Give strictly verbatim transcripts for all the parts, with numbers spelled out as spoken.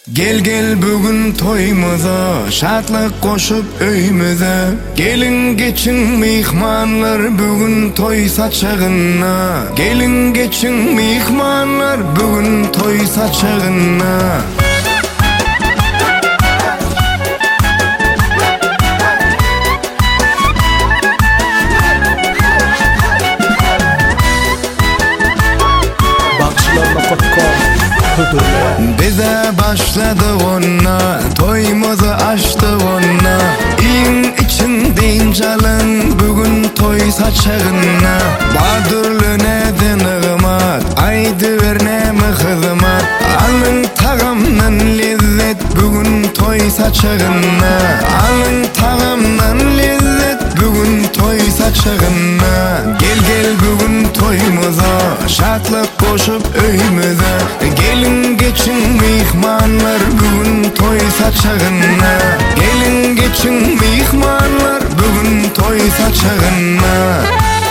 Gel gel bugün toyumuza, şatlık koşup öyümüze. Gelin geçin mihmanlar bugün toy saçağına. Gelin geçin mihmanlar bugün toy saçağına. Bize başladı ona, toyumuzu açtı ona. İyin içindeyin çalın, bugün toy saçağına. Badurlu neden ığmat, aydı ver nemi hızmat. Alın tağımdan lezzet, bugün toy saçağına. Alın tağımdan lezzet, bugün toy saçağına. Gel gel bugün toyumuza, şatlık koşup öyümüze. Gelin geçin mihmanlar bugün toy saçağına. Gelin geçin mihmanlar bugün toy saçağına.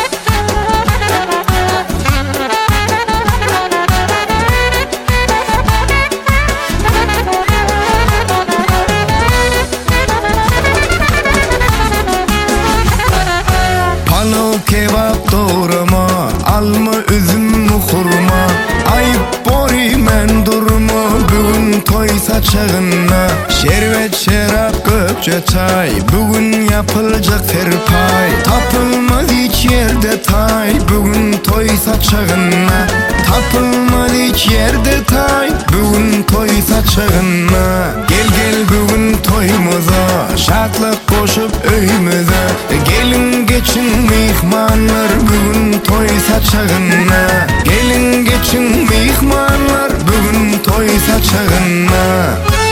Palo kebap doğrama, alma üzüm mü hurma. Ayıp bori men durma bugün toy saçağına. Şerbet şarap köpçe çay, bugün yapılacak terpay. Tapılmaz hiç yerde tay, bugün toy saçağına. Tapılmaz hiç yerde tay, bugün toy saçağına. Gel gel bugün toyumuza, şatlık koşup öyümüze. Gelin geçin mihmanlar bugün toy saçağına. Gelin geçin mihmanlar bugün toy saçağına.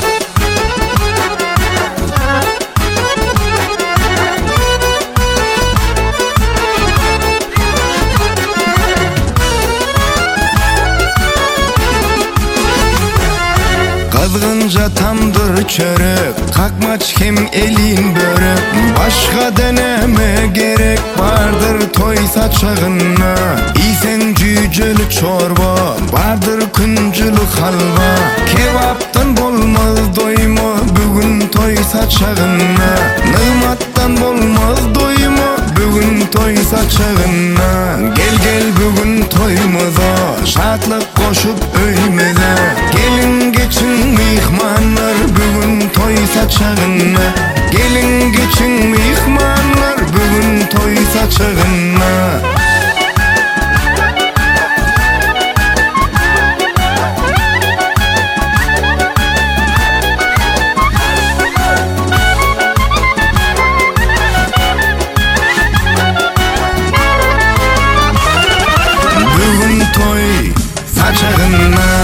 Kazgınca tamdır çörek, kakmaç hem elin börek. Başka deneme gerek vardır toy saçağına. İyisen cücülü çorba, vardır küncülü halva. Kebaptan bolmaz doyma bugün toy saçağına. Nımattan bolmaz doyma bugün toy saçağına. Gel gel bugün toyumuza, şatlık koşup öyümüze. Gelin geçin mihmanlar bugün toy saçağına. Gelin geçin mihmanlar bugün toy saçağına. Bugün toy saçağına.